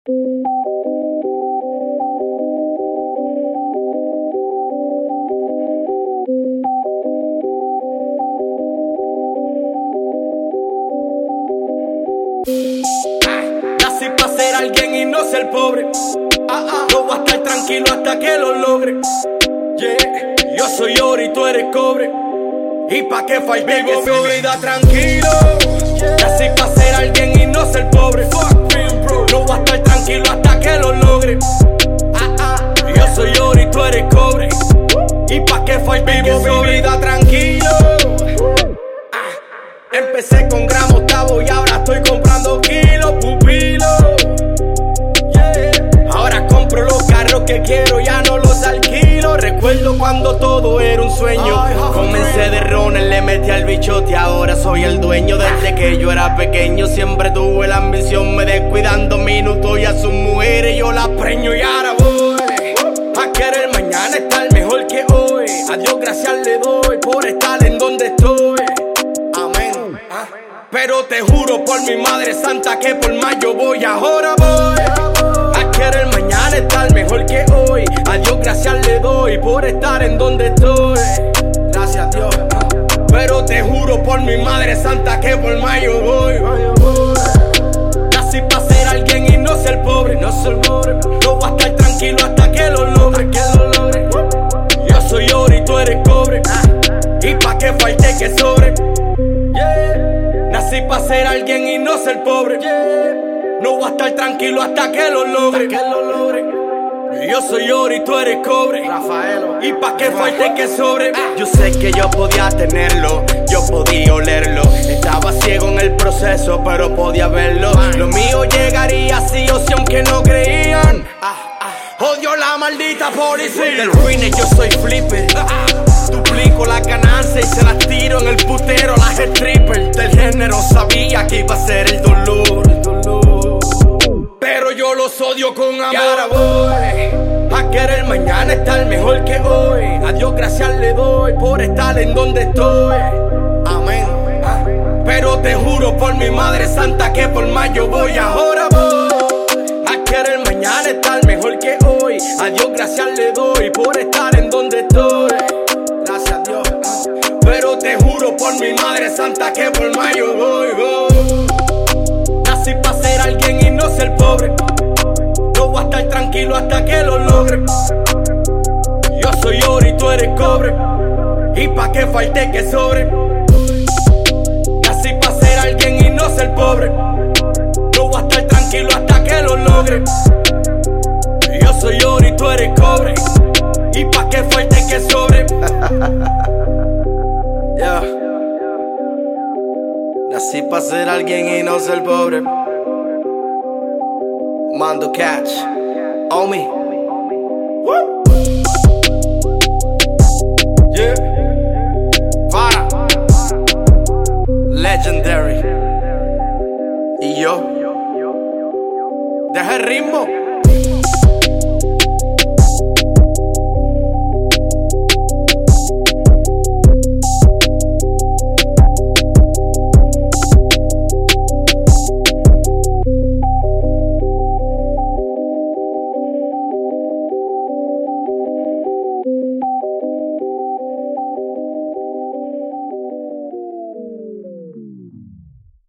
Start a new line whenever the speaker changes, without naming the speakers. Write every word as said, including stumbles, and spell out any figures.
Nací pa' ser alguien y no ser pobre. Ah, ah. No voy a estar tranquilo hasta que lo logre. Yeah. Yo soy oro y tú eres cobre. Y pa' que falte vivo mi vida tranquilo. Yeah. Nací pa' ser alguien y no ser pobre. Fuck being broke. No voy a estar tranquilo hasta que lo logre. Ah, ah. Yo soy oro y tú eres cobre. Y pa' que falte vivo mi vida tranquilo. Ah. Empecé con gramo octavo y ahora estoy comprando kilos, pupilo. Yeah. Ahora compro los carros que quiero, ya no los alquilo. Recuerdo cuando todo era un sueño. Comencé de runner, le metí al bichote, ahora soy el dueño. Desde que yo era pequeño siempre tuve la ambición. Me descuidando minutos y a sus mujeres yo las preño. Y ahora voy a querer mañana estar mejor que hoy. A Dios gracias le doy por estar en donde estoy. Amén. Pero te juro por mi madre santa que por más yo voy. Ahora voy a querer mañana estar mejor que hoy. A Dios gracias le doy por estar en donde estoy. Gracias a Dios. Pero te juro por mi madre santa que por más yo voy. Nací pa' ser alguien y no ser pobre. No ser pobre. No voy a estar tranquilo hasta que lo logre. Que lo logre. Yo soy oro y tú eres cobre. Y pa' que falte que sobre. Yeah. Nací pa' ser alguien y no ser pobre. Yeah. No voy a estar tranquilo hasta que lo logre. Hasta que lo logre. Yo soy oro y tú eres cobre. Rafaelo. Y pa' que falte que sobre. Yo sé que yo podía tenerlo, yo podía olerlo. Estaba ciego en el proceso, pero podía verlo. Lo mío llegaría sí o sí aunque no creían. Odio la maldita policía. Del ruines yo soy flipper. Duplico la ganancia y se las tiro en el putero. Las strippers del género sabía que iba a ser el dolor. Pero yo los odio con amor. Y ahora voy a querer mañana estar mejor que hoy. A Dios gracias le doy por estar en donde estoy. Amén. Pero te juro por mi madre santa que por más yo voy. Ahora voy a querer mañana estar mejor que hoy. A Dios gracias le doy por estar en donde estoy. Gracias a Dios. Pero te juro por mi madre santa que por más yo voy, voy. Nací pa' ser alguien y no ser pobre. No voy a estar tranquilo hasta que lo logre. Yo soy oro y tú eres cobre. Y pa' que falte que sobre. Nací pa' ser alguien y no ser pobre. No voy a estar tranquilo hasta que lo logre. Yo soy oro y tú eres cobre. Y pa' que falte que sobre. Yeah. Nací pa' ser alguien y no ser pobre. Mando Catch, on me. Woo. Yeah. Para. Legendary. Y yo. Deja el ritmo.